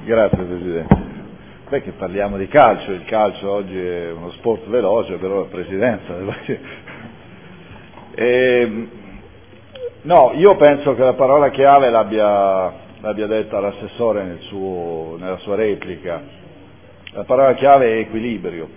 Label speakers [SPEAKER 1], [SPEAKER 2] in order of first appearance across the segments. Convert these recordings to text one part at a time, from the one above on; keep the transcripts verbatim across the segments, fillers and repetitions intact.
[SPEAKER 1] Grazie Presidente. Beh, che parliamo di calcio, il calcio oggi è uno sport veloce, però la Presidenza... E, no, io penso che la parola chiave l'abbia, l'abbia detta l'assessore nel suo, nella sua replica. La parola chiave è equilibrio.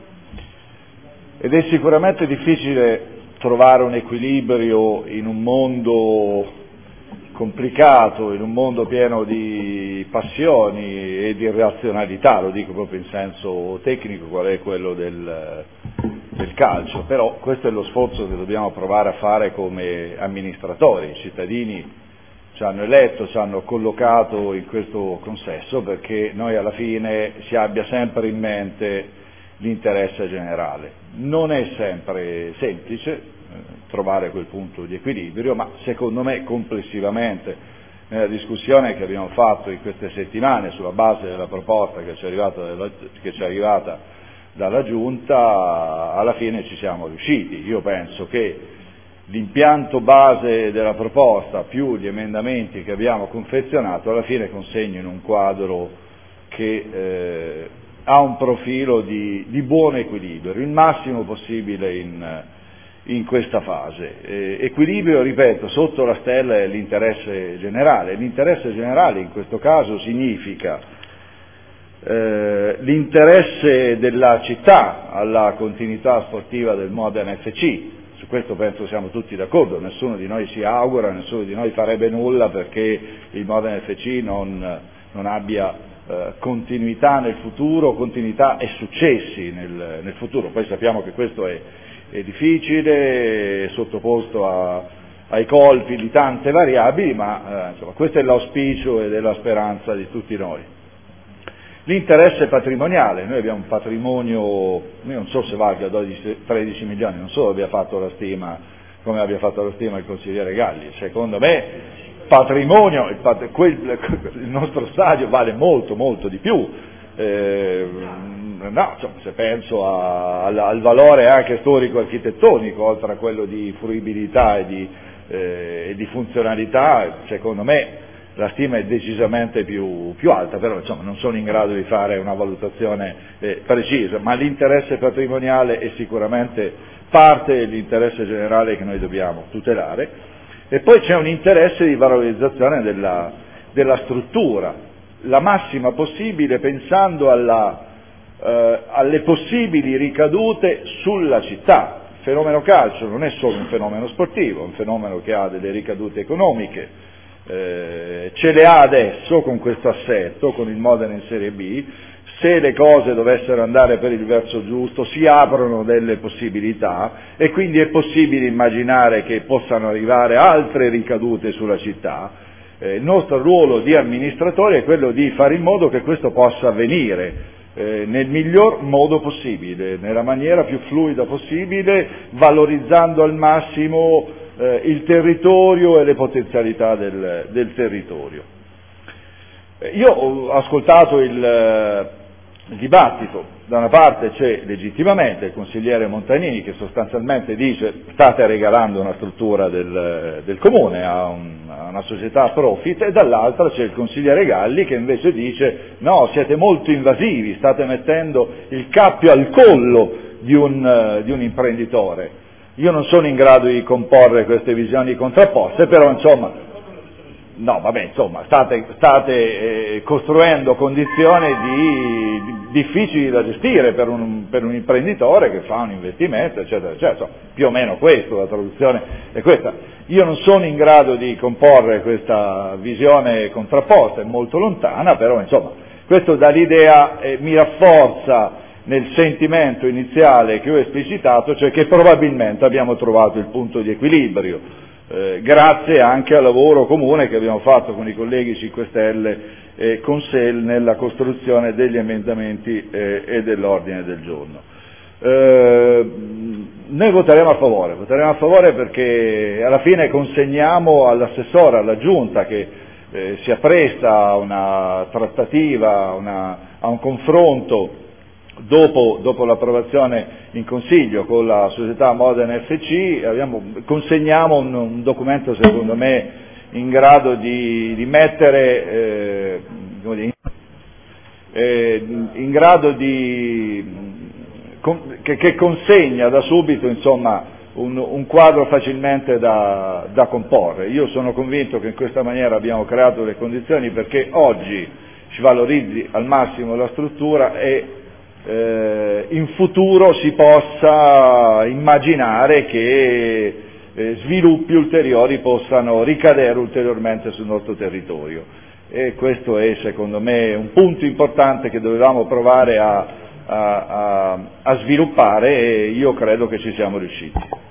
[SPEAKER 1] Ed è sicuramente difficile trovare un equilibrio in un mondo complicato, in un mondo pieno di passioni e di razionalità, lo dico proprio in senso tecnico, qual è quello del, del calcio, però questo è lo sforzo che dobbiamo provare a fare come amministratori. I cittadini ci hanno eletto, ci hanno collocato in questo consesso perché noi alla fine si abbia sempre in mente l'interesse generale. Non è sempre semplice eh, trovare quel punto di equilibrio, ma secondo me complessivamente nella discussione che abbiamo fatto in queste settimane sulla base della proposta che ci è arrivata, della, che ci è arrivata dalla Giunta, alla fine ci siamo riusciti. Io penso che l'impianto base della proposta più gli emendamenti che abbiamo confezionato alla fine consegnino un quadro che eh, ha un profilo di, di buon equilibrio, il massimo possibile in, in questa fase. Eh, equilibrio, ripeto, sotto la stella è l'interesse generale. L'interesse generale in questo caso significa eh, l'interesse della città alla continuità sportiva del Modena F C. Su questo penso siamo tutti d'accordo, nessuno di noi si augura, nessuno di noi farebbe nulla perché il Modena F C non, non abbia eh, continuità nel futuro, continuità e successi nel, nel futuro. Poi sappiamo che questo è, è difficile, è sottoposto a, ai colpi di tante variabili, ma eh, insomma, questo è l'auspicio ed è la speranza di tutti noi. L'interesse patrimoniale, noi abbiamo un patrimonio, io non so se valga dodici tredici milioni, non so abbia fatto la stima, come abbia fatto la stima il consigliere Galli, secondo me patrimonio, il, pat- quel, il nostro stadio vale molto molto di più, eh, no, insomma, se penso a, al, al valore anche storico-architettonico, oltre a quello di fruibilità e di, eh, e di funzionalità, secondo me la stima è decisamente più, più alta, però insomma non sono in grado di fare una valutazione eh, precisa, ma l'interesse patrimoniale è sicuramente parte dell'interesse generale che noi dobbiamo tutelare. E poi c'è un interesse di valorizzazione della, della struttura, la massima possibile pensando alla, eh, alle possibili ricadute sulla città. Il fenomeno calcio non è solo un fenomeno sportivo, è un fenomeno che ha delle ricadute economiche. Eh, ce le ha adesso con questo assetto, con il Modena in Serie B. Se le cose dovessero andare per il verso giusto si aprono delle possibilità e quindi è possibile immaginare che possano arrivare altre ricadute sulla città. Eh, il nostro ruolo di amministratori è quello di fare in modo che questo possa avvenire eh, nel miglior modo possibile, nella maniera più fluida possibile, valorizzando al massimo eh, il territorio e le potenzialità del, del territorio. Eh, io ho ascoltato il Il dibattito, da una parte c'è legittimamente il consigliere Montanini che sostanzialmente dice state regalando una struttura del, del comune a, un, a una società profit, e dall'altra c'è il consigliere Galli che invece dice no, siete molto invasivi, state mettendo il cappio al collo di un, di un imprenditore. Io non sono in grado di comporre queste visioni contrapposte, però insomma No, vabbè, insomma, state, state eh, costruendo condizioni di, di, difficili da gestire per un, per un imprenditore che fa un investimento, eccetera, eccetera. Insomma, più o meno questo, la traduzione è questa. Io non sono in grado di comporre questa visione contrapposta, è molto lontana, però insomma, questo dà l'idea, eh, mi rafforza nel sentimento iniziale che ho esplicitato, cioè che probabilmente abbiamo trovato il punto di equilibrio. Eh, grazie anche al lavoro comune che abbiamo fatto con i colleghi cinque Stelle e con S E L nella costruzione degli emendamenti eh, e dell'ordine del giorno. Eh, noi voteremo a favore, voteremo a favore perché alla fine consegniamo all'assessore, alla Giunta che eh, si appresta a una trattativa, una, a un confronto Dopo, dopo l'approvazione in Consiglio con la società Modena F C, abbiamo, consegniamo un, un documento secondo me in grado di, di mettere eh, eh, in grado di, con, che, che consegna da subito insomma un, un quadro facilmente da, da comporre. Io sono convinto che in questa maniera abbiamo creato le condizioni perché oggi si valorizzi al massimo la struttura e eh, in futuro si possa immaginare che eh, sviluppi ulteriori possano ricadere ulteriormente sul nostro territorio, e questo è secondo me un punto importante che dovevamo provare a, a, a, a sviluppare, e io credo che ci siamo riusciti.